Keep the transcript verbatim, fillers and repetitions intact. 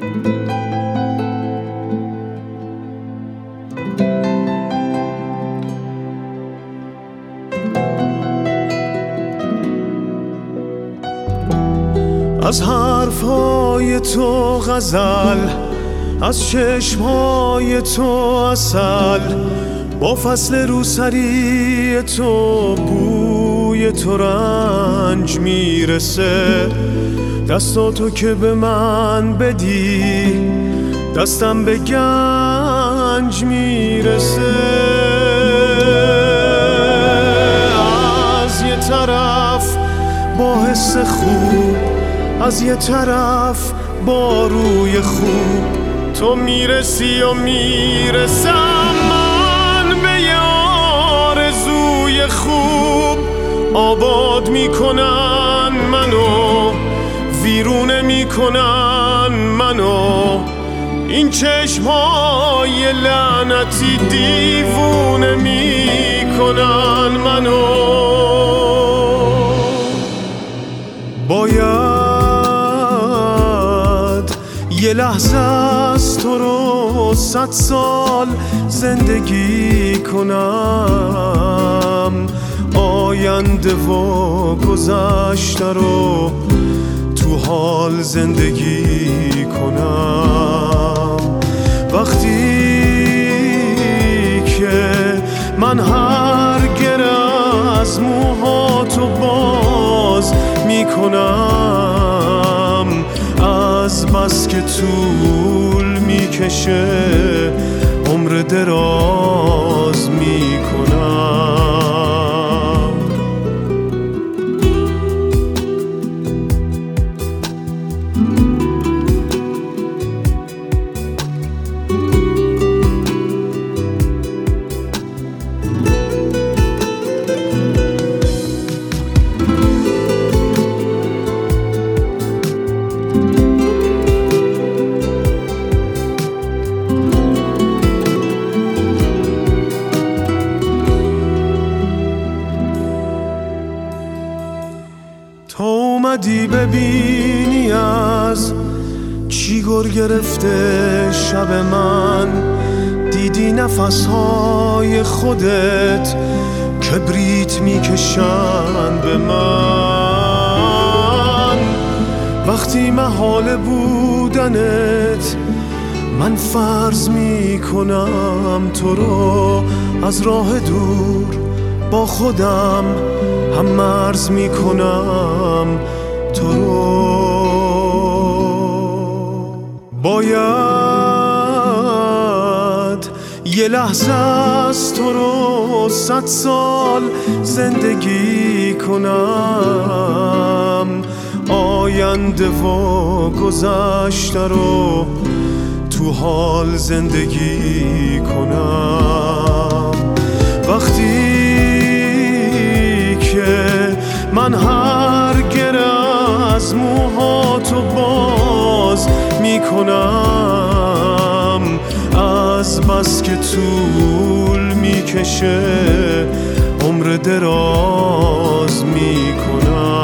از حرفهای تو غزل، از چشمهای تو عسل، با فصل روسری تو بوی تو رنج میرسه. دستاتو که به من بدی دستم به گنج میرسه. از یه طرف با حس خوب، از یه طرف با روی خوب، تو میرسی و میرسم من به یه آرزوی خوب. آباد میکنن منو، ویرونه میکنن منو، این چشمای لعنتی دیوونه میکنن منو. باید یه لحظه از تو رو صد سال زندگی کنم، آینده و گذشته رو تو حال زندگی کنم. وقتی که من هر گره از موهاتو باز میکنم، از بس که طول میکشه عمر دراز میکنم. تو اومدی ببینی از چی گر گرفته شب من، دیدی نفسهای خودت کبریت میکشن به من. وقتی محال بودنت من فرض میکنم تو رو، از راه دور با خودم هم مرز میکنم تو رو. باید یه لحظه از تو رو صد سال زندگی کنم، آینده و گذشته رو تو حال زندگی کنم. وقتی که من هر گره از موهاتو باز میکنم، از بس که طول میکشه عمر دراز میکنم.